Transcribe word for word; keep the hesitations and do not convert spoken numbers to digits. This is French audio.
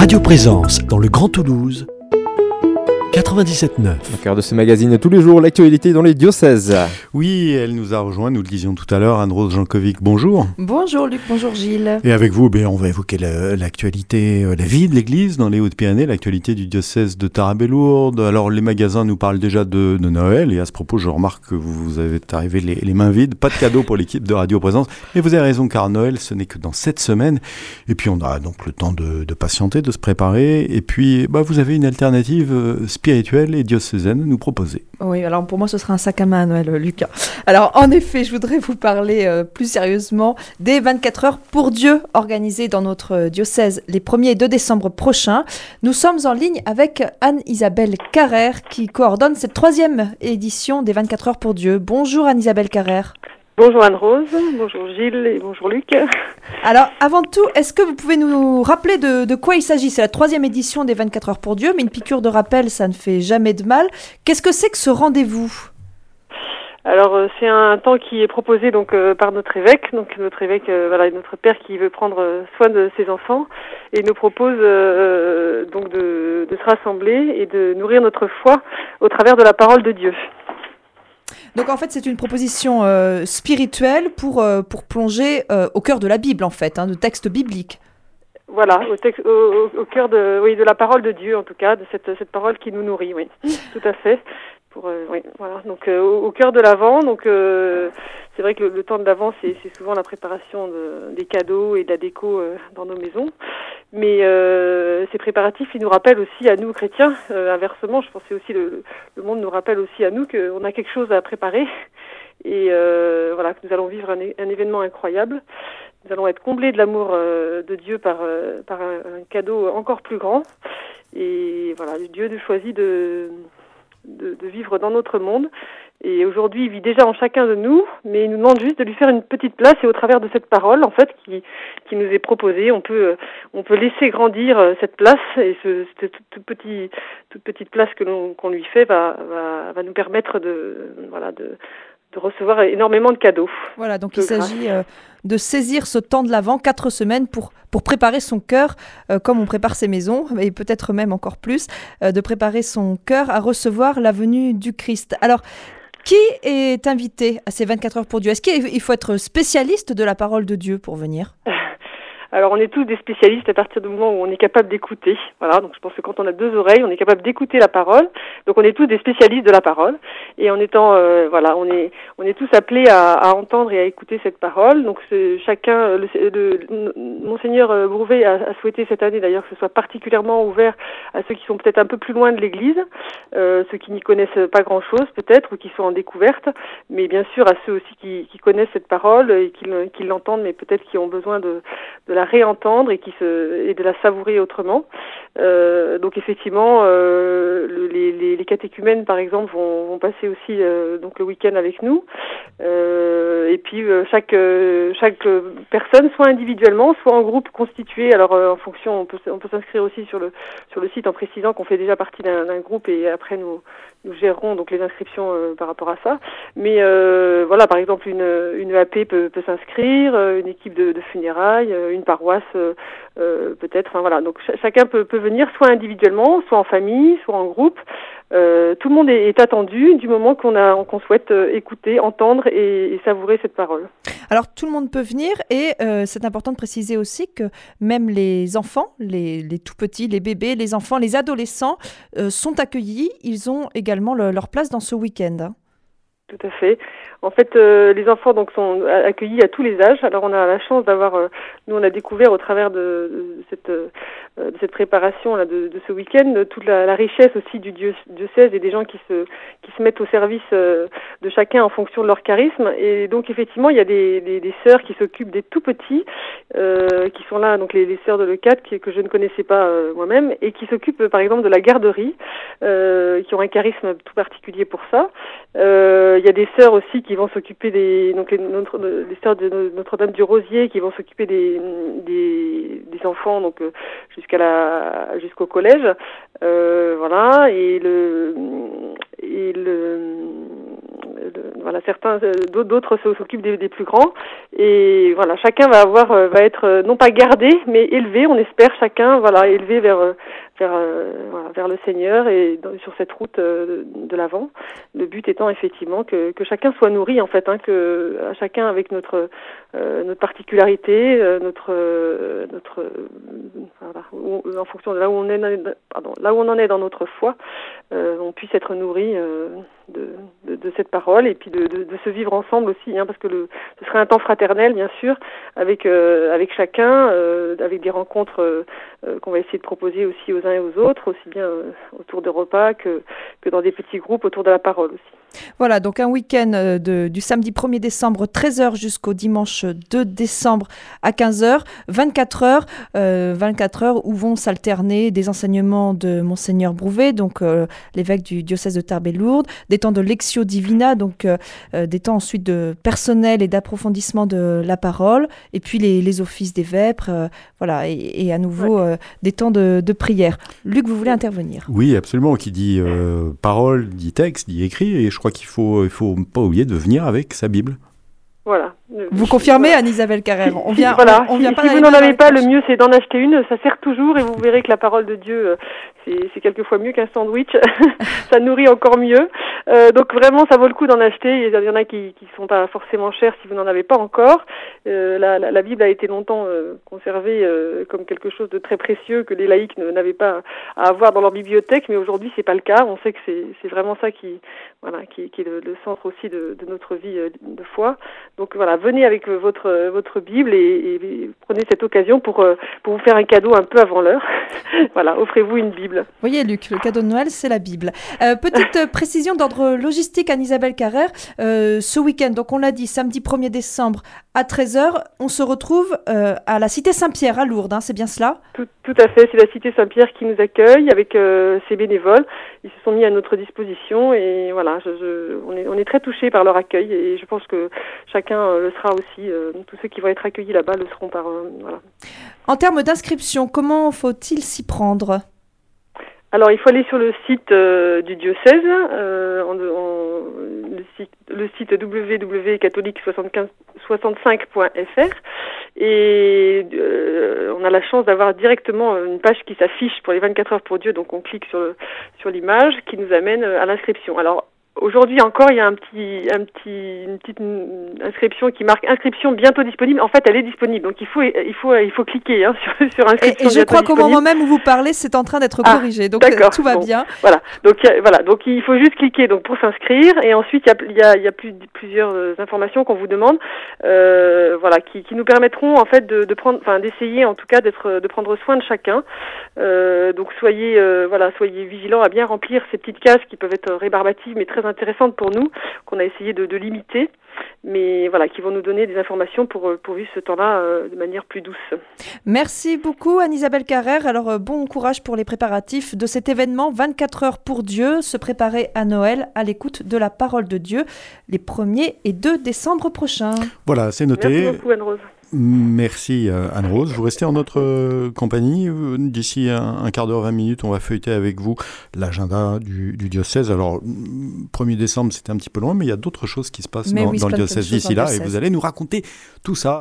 Radio Présence dans le Grand Toulouse, quatre-vingt-dix-sept neuf. Au cœur de ce magazine, tous les jours, l'actualité dans les diocèses. Oui, elle nous a rejoint, nous le disions tout à l'heure, Anne-Rose Jankovic, bonjour. Bonjour Luc, bonjour Gilles. Et avec vous, ben, on va évoquer la, l'actualité, la vie de l'Église dans les Hautes-Pyrénées, l'actualité du diocèse de Tarbes-et-Lourdes. Alors les magasins nous parlent déjà de, de Noël, et à ce propos, je remarque que vous, vous avez arrivé les, les mains vides, pas de cadeau pour l'équipe de Radio Présence. Mais vous avez raison, car Noël, ce n'est que dans sept semaines. Et puis on a donc le temps de, de patienter, de se préparer. Et puis, bah, vous avez une alternative spirituelle et diocésaine à nous proposer. Oui, alors pour moi, ce sera un sac à main à Noël, Lucas. Alors, en effet, je voudrais vous parler euh, plus sérieusement des vingt-quatre heures pour Dieu organisées dans notre diocèse les premier et deux décembre prochains. Nous sommes en ligne avec Anne-Isabelle Carrère qui coordonne cette troisième édition des vingt-quatre heures pour Dieu. Bonjour Anne-Isabelle Carrère. Bonjour Anne-Rose, bonjour Gilles et bonjour Luc. Alors, avant tout, est-ce que vous pouvez nous rappeler de, de quoi il s'agit ? C'est la troisième édition des vingt-quatre heures pour Dieu, mais une piqûre de rappel, ça ne fait jamais de mal. Qu'est-ce que c'est que ce rendez-vous ? Alors, euh, c'est un temps qui est proposé donc euh, par notre évêque, donc notre évêque, euh, voilà, notre père qui veut prendre euh, soin de ses enfants et nous propose euh, donc de, de se rassembler et de nourrir notre foi au travers de la parole de Dieu. Donc en fait, c'est une proposition euh, spirituelle pour, euh, pour plonger euh, au cœur de la Bible, en fait, hein, de textes bibliques. Voilà, au, texte, au, au, au cœur de, oui, de la parole de Dieu, en tout cas, de cette, cette parole qui nous nourrit, oui, tout à fait. Pour, euh, oui, voilà. Donc euh, au, au cœur de l'Avent, donc euh, c'est vrai que le, le temps de l'Avent, c'est, c'est souvent la préparation de, des cadeaux et de la déco euh, dans nos maisons. Mais euh, ces préparatifs, ils nous rappellent aussi à nous chrétiens, euh, inversement, je pense que aussi le, le monde nous rappelle aussi à nous qu'on a quelque chose à préparer et euh, voilà, que nous allons vivre un, un événement incroyable. Nous allons être comblés de l'amour euh, de Dieu par, euh, par un, un cadeau encore plus grand. Et voilà, Dieu nous choisit de, de, de vivre dans notre monde. Et aujourd'hui, il vit déjà en chacun de nous, mais il nous demande juste de lui faire une petite place. Et au travers de cette parole, en fait, qui, qui nous est proposée, on peut, on peut laisser grandir cette place. Et ce, cette toute, petit, toute petite place que l'on, qu'on lui fait va, va, va nous permettre de, voilà, de, de recevoir énormément de cadeaux. Voilà, donc il s'agit euh, de saisir ce temps de l'Avent, quatre semaines, pour, pour préparer son cœur, euh, comme on prépare ses maisons, et peut-être même encore plus, euh, de préparer son cœur à recevoir la venue du Christ. Alors, qui est invité à ces vingt-quatre heures pour Dieu ? Est-ce qu'il faut être spécialiste de la parole de Dieu pour venir ? Alors, on est tous des spécialistes à partir du moment où on est capable d'écouter. Voilà, donc je pense que quand on a deux oreilles, on est capable d'écouter la parole. Donc, on est tous des spécialistes de la parole. Et en étant, euh, voilà, on est, on est tous appelés à, à entendre et à écouter cette parole. Donc, c'est chacun, le, le, le Monseigneur Brouvet a, a souhaité cette année d'ailleurs que ce soit particulièrement ouvert à ceux qui sont peut-être un peu plus loin de l'Église, euh, ceux qui n'y connaissent pas grand-chose peut-être ou qui sont en découverte, mais bien sûr à ceux aussi qui, qui connaissent cette parole et qui, qui l'entendent, mais peut-être qui ont besoin de, de la réentendre et qui se et de la savourer autrement. Euh, donc effectivement, euh, le, les, les, les catéchumènes par exemple vont, vont passer aussi euh, donc le week-end avec nous. Euh, et puis euh, chaque euh, chaque personne, soit individuellement, soit en groupe constitué. Alors euh, en fonction, on peut on peut s'inscrire aussi sur le sur le site en précisant qu'on fait déjà partie d'un, d'un groupe et après nous nous gérerons donc les inscriptions euh, par rapport à ça. Mais euh, voilà, par exemple une une E A P peut, peut s'inscrire, une équipe de, de funérailles, une paroisse euh, euh, peut-être. Enfin voilà, donc ch- chacun peut, peut venir soit individuellement, soit en famille, soit en groupe. Euh, tout le monde est, est attendu du moment qu'on a qu'on souhaite euh, écouter, entendre et, et savourer cette parole. Alors tout le monde peut venir et euh, c'est important de préciser aussi que même les enfants, les, les tout petits, les bébés, les enfants, les adolescents euh, sont accueillis. Ils ont également le, leur place dans ce week-end. Tout à fait. En fait, euh, les enfants donc sont accueillis à tous les âges. Alors, on a la chance d'avoir, euh, nous, on a découvert au travers de, de cette, euh, de cette préparation là de, de ce week-end toute la, la richesse aussi du dieu, diocèse et des gens qui se qui se mettent au service euh, de chacun en fonction de leur charisme. Et donc, effectivement, il y a des, des, des sœurs qui s'occupent des tout petits, euh, qui sont là, donc les, les sœurs de Leucate qui, que je ne connaissais pas euh, moi-même, et qui s'occupent, par exemple, de la garderie, euh, qui ont un charisme tout particulier pour ça. Euh, il y a des sœurs aussi qui vont s'occuper des donc les, notre, les sœurs de Notre-Dame du Rosier qui vont s'occuper des des, des enfants donc euh, jusqu'à la jusqu'au collège, euh, voilà, et le et le le, le, voilà, certains, euh, d'autres s'occupent des, des plus grands. Et voilà, chacun va avoir, euh, va être euh, non pas gardé, mais élevé. On espère chacun, voilà, élevé vers euh, vers euh, voilà, vers le Seigneur et dans, sur cette route euh, de, de l'avant. Le but étant effectivement que que chacun soit nourri en fait, hein, que à chacun avec notre euh, notre particularité, euh, notre euh, notre euh, voilà, où, en fonction de là où on est, pardon, là où on en est dans notre foi, euh, on puisse être nourri euh, de, de de cette parole et puis de de, de se vivre ensemble aussi, hein, parce que le ce serait un temps fraternel bien sûr avec euh, avec chacun, euh, avec des rencontres euh, euh, qu'on va essayer de proposer aussi aux uns et aux autres, aussi bien euh, autour de repas que que dans des petits groupes autour de la parole aussi. Voilà, donc un week-end de, du samedi premier décembre treize heures jusqu'au dimanche deux décembre à quinze heures, vingt-quatre heures, euh, vingt-quatre heures où vont s'alterner des enseignements de Monseigneur Brouvet, donc euh, l'évêque du diocèse de Tarbes et Lourdes, des temps de Lectio Divina, donc euh, des temps ensuite de personnel et d'approfondissement de la parole, et puis les, les offices des vêpres, euh, voilà, et, et à nouveau euh, des temps de, de prière. Luc, vous voulez intervenir ? Oui, absolument. Qui dit euh, parole, dit texte, dit écrit, et je crois qu'il faut, il faut pas oublier de venir avec sa Bible. Voilà. Vous confirmez, Anne-Isabelle Carrère. On vient, voilà. on, on vient si, pas si vous n'en avez pas, le mieux c'est d'en acheter une. Ça sert toujours et vous verrez que la parole de Dieu, c'est, c'est quelquefois mieux qu'un sandwich. Ça nourrit encore mieux. Euh, donc vraiment, ça vaut le coup d'en acheter. Il y en a qui qui sont pas forcément chers si vous n'en avez pas encore. Euh, la, la, la Bible a été longtemps euh, conservée euh, comme quelque chose de très précieux que les laïcs ne, n'avaient pas à avoir dans leur bibliothèque, mais aujourd'hui c'est pas le cas. On sait que c'est, c'est vraiment ça qui, voilà, qui, qui est le, le centre aussi de, de notre vie de foi. Donc voilà, venez avec votre votre Bible et, et prenez cette occasion pour pour vous faire un cadeau un peu avant l'heure. Voilà, offrez-vous une Bible. Vous voyez Luc, le cadeau de Noël, c'est la Bible. Euh, petite précision d'ordre logistique, Anne-Isabelle Carrère. Euh, ce week-end, donc on l'a dit, samedi premier décembre à treize heures, on se retrouve euh, à la Cité Saint-Pierre à Lourdes, hein, c'est bien cela ? Tout, tout à fait, c'est la Cité Saint-Pierre qui nous accueille avec euh, ses bénévoles. Ils se sont mis à notre disposition et voilà, je, je, on est on est très touchés par leur accueil et je pense que chacun euh, le sera aussi. Euh, tous ceux qui vont être accueillis là-bas le seront par euh, voilà. En termes d'inscription, comment faut-il s'y prendre ? Alors, il faut aller sur le site euh, du diocèse, euh, en, en, le site, le site w w w point catholique soixante-cinq point f r et euh, on a la chance d'avoir directement une page qui s'affiche pour les vingt-quatre heures pour Dieu, donc on clique sur, le, sur l'image qui nous amène à l'inscription. Alors, aujourd'hui encore, il y a un petit, un petit, une petite inscription qui marque inscription bientôt disponible. En fait, elle est disponible, donc il faut, il faut, il faut cliquer hein, sur, sur inscription. Et, et je crois qu'au moment même où vous parlez, c'est en train d'être corrigé, ah, donc d'accord. tout va bon, bien. Voilà, donc il y a, voilà, donc il faut juste cliquer donc pour s'inscrire et ensuite il y a, il y a, il y a plus, plusieurs informations qu'on vous demande, euh, voilà, qui, qui nous permettront en fait de, de prendre, enfin d'essayer en tout cas d'être, de prendre soin de chacun. Euh, donc soyez, euh, voilà, soyez vigilants à bien remplir ces petites cases qui peuvent être rébarbatives mais très intéressantes pour nous, qu'on a essayé de, de limiter, mais voilà, qui vont nous donner des informations pour, pour vivre ce temps-là euh, de manière plus douce. Merci beaucoup Anne-Isabelle Carrère. Alors euh, bon courage pour les préparatifs de cet événement vingt-quatre heures pour Dieu, se préparer à Noël à l'écoute de la parole de Dieu les premier et deux décembre prochains. Voilà, c'est noté. Merci beaucoup Anne-Rose. Merci Anne-Rose. Vous restez en notre euh, compagnie. D'ici un, un quart d'heure, vingt minutes, on va feuilleter avec vous l'agenda du, du diocèse. Alors, premier décembre, c'était un petit peu loin, mais il y a d'autres choses qui se passent mais dans, oui, dans le plein de diocèse choses d'ici dans le là. Et diocèse. vous allez nous raconter tout ça.